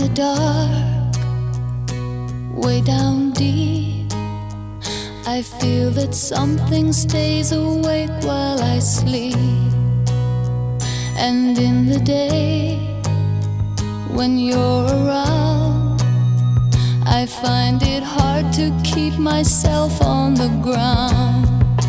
the dark, way down deep, I feel that something stays awake while I sleep. And in the day, when you're around, I find it hard to keep myself on the ground.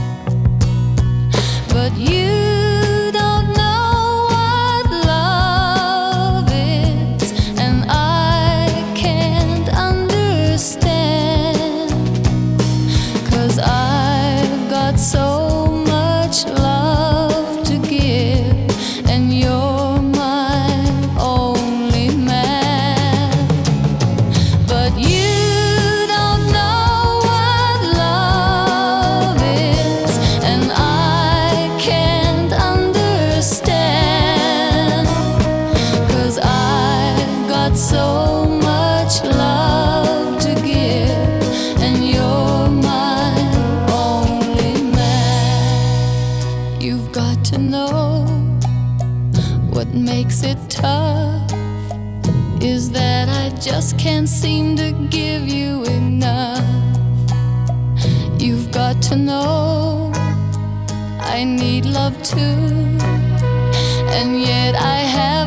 But you don't know what love is, and I can't understand, 'cause I've got so much love to give, and you're my only man. But you don't know what love is, and I can't understand, 'cause I've got so much love to give, and you're my only man. You've got to know what makes it tough is that I just can't seem to give you enough. You've got to know I need love too, and yet I have